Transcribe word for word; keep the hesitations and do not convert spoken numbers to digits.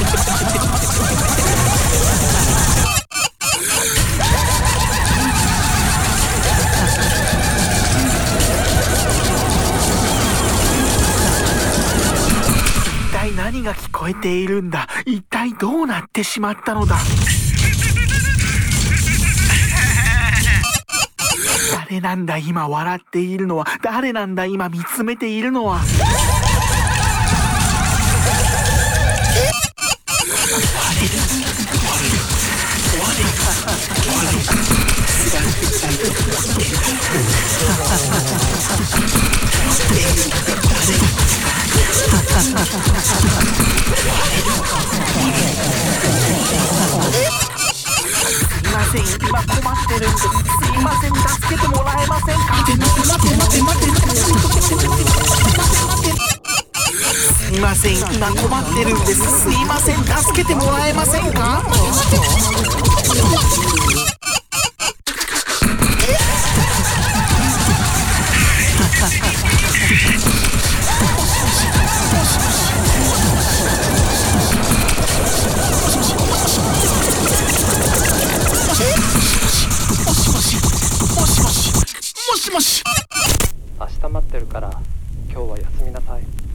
一体何が聞こえているんだ。一体どうなってしまったのだ。誰なんだ今笑っているのは。誰なんだ今見つめているのは。すいません、今困ってるんです。すいません、助けてもらえませんか。待て待て待て待て待て待てすいません、今困ってるんです。すいません、助けてもらえませんか。 明日待ってるから今日は休みなさい。